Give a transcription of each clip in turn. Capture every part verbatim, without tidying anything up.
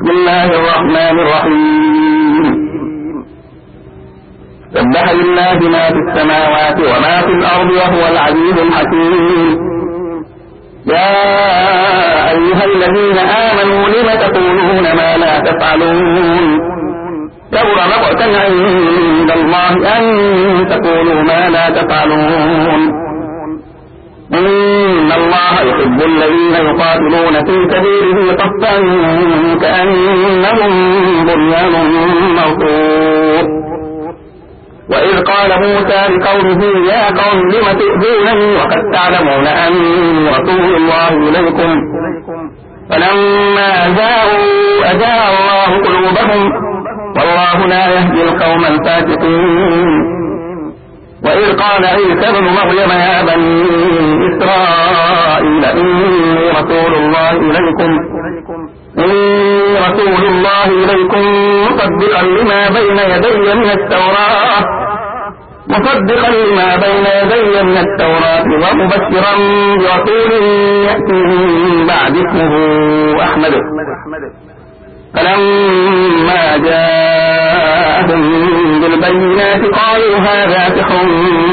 بسم الله الرحمن الرحيم سبح لله ما في السماوات وما في الأرض وهو العزيز الحكيم يا أيها الذين آمنوا لم تقولون ما لا تفعلون كبر مقتا عند الله أن تقولوا ما لا تفعلون إن الله يحب الذين يقاتلون في سبيله صفا كأنهم بنيان مرصوص وإذ قال موسى لقومه يا قوم لم تؤذونني وقد تعلمون أني رسول الله إليكم فلما أزاغوا أزاغ الله قلوبهم والله لا يهدي القوم الفاسقين وإذ قال عيسى ابن مريم يا بني إسرائيل إني رسول الله إليكم إني رسول الله إليكم مصدقا لما بين يدي من التوراة مصدقا لما بين يدي من التوراة ومبشرا برسول يأتي من بعد اسمه أحمد فلما جاءهم بالبينات قالوا هذا سحر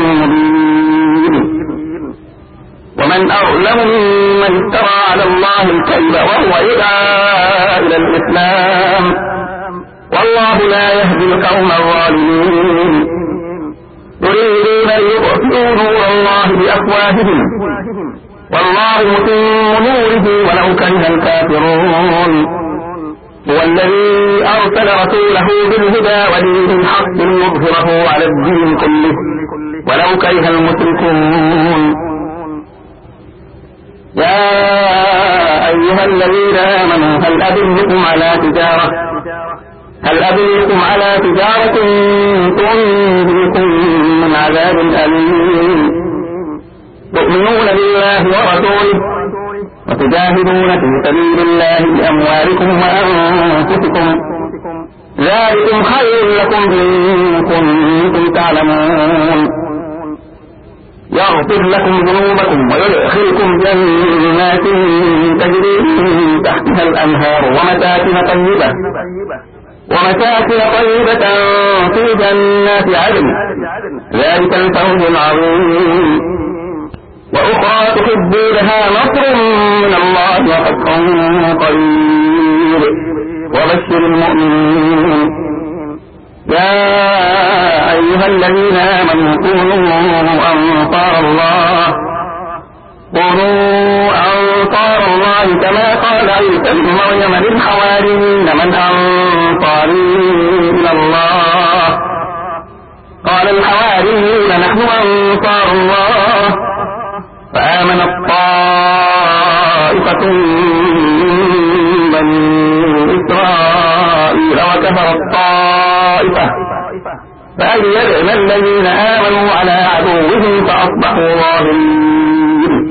مبين ومن أظلم ممن افترى على الله الكذب وهو يدعى إلى الإسلام والله لا يهدي القوم الظالمين يريدون أن يطفئوا نور الله بأفواههم والله متم نوره ولو كره الكافرون هو الذي أرسل رسوله بالهدى ودين الحق ليظهره على الدين كله ولو كره المشركون يا أيها الذين آمنوا هل أدلكم على تجارة هل أدلكم على تجارة تنجيكم من عذاب أليم تؤمنون بالله ورسوله وتجاهدون في سبيل الله بأموالكم وأنفسكم ذلكم خير لكم إن كنتم تعلمون يغفر لكم ذنوبكم ويدخلكم جنات تجري من تحتها الأنهار ومساكن طيبة ومساكن طيبة في جنات عدن ذلك الفوز العظيم وأخرى تحبونها نصر من الله وفتح قريب وبشر المؤمنين يا أيها الذين آمنوا كونوا أنصار الله كونوا أنصار الله كما قال عيسى ابن مريم للحواريين من أنصاري إلى الله قال الحواريون نحن أنصار الله فآمنت طائفة من بني إسرائيل وكفرت طائفة فأيدنا الذين آمنوا على عدوهم فأصبحوا ظاهرين